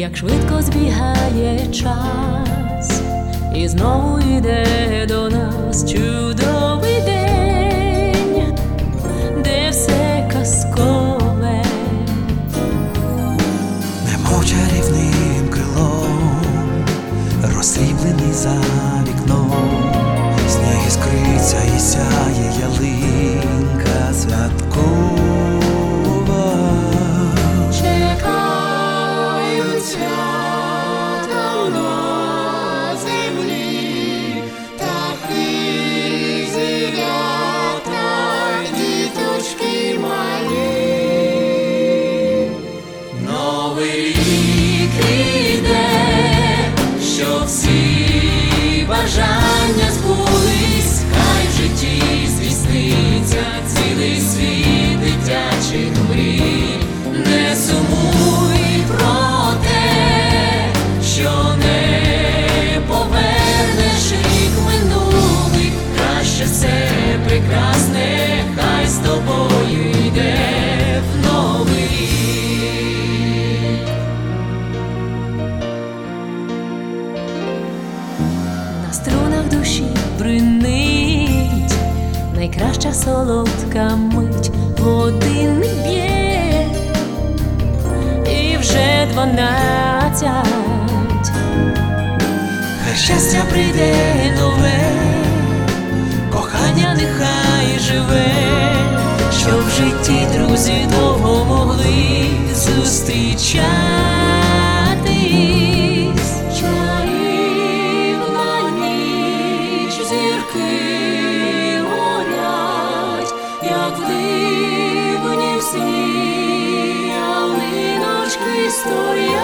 як швидко збігає час, і знову йде до нас чудовий день, де все казкове, немов чарівним крилом, розсріблений за вікном, сніг іскриться і сяє ялинка святкова. Чекають свята на землі, птахи, звірята, діточки малі. Новий рік іде, щоб всі бажання збулись, хай в житті здійсниться цілий світ дитячих мрій. Не сумуй про те, що не повернеш рік минулий, краще все прекрасне, хай з тобою йде в новий рік. На струнах душі бринить найкраща солодка мить, годинник б'є, і вже 12. Хай щастя прийде нове, кохання нехай живе, щоб в житті друзі довго могли зустрічатись. Чарівна ніч, зірки горять, як в дивнім сні, ялиночки стоять.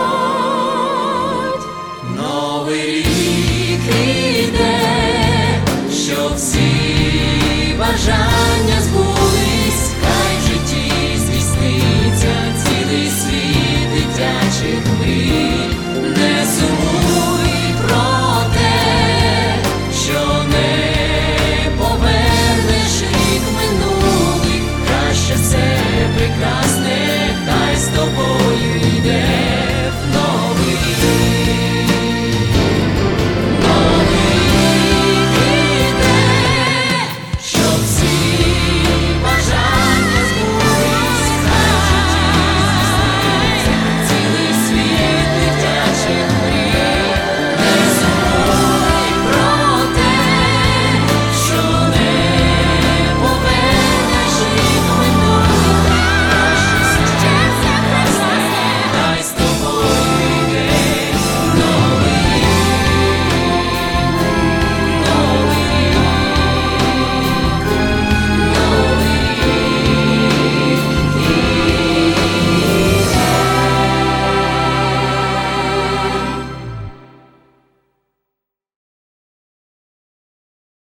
Новий рік іде, щоб всі бажання